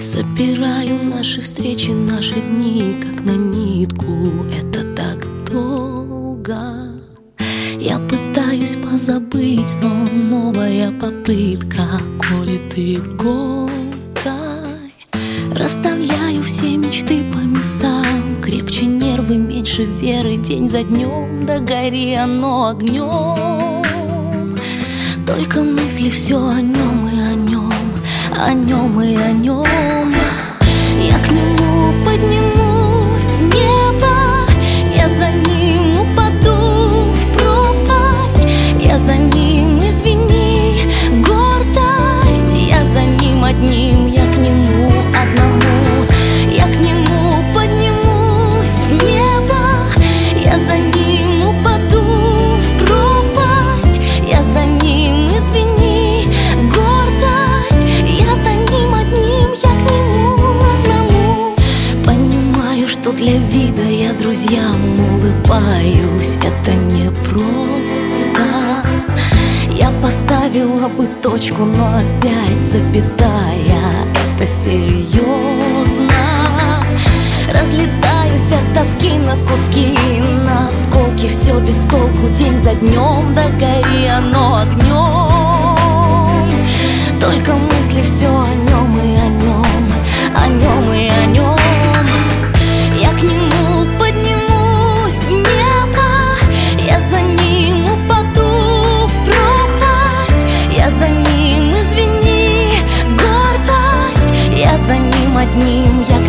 Собираю наши встречи, наши дни, как на нитку. Это так долго. Я пытаюсь позабыть, но новая попытка колет иголкой. Расставляю все мечты по местам, крепче нервы, меньше веры, день за днем, да гори оно огнем. Только мысли все о нем и о нем, о нем и о нем. Я к нему поднимусь в небо, я за ним упаду в пропасть. Я за ним, извини, гордость. Я за ним одним, я к нему одному. Я к нему поднимусь в небо, я за ним упаду в пропасть. Я за ним, извини, гордость. Я за ним одним, я к нему одному. Понимаю, что для вида я друзьям улыбаюсь. Это не просто. Я поставила бы точку, но опять запятая. Это серьезно. Разлетаюсь от тоски на куски, на осколки, все без толку, день за днем, да гори оно огнем. Только мысли все о нем и о нем, о нем и о нем. Я к нему поднимусь в небо, я за ним упаду в пропасть. Я за ним, извини, гордость. Я за ним одним, я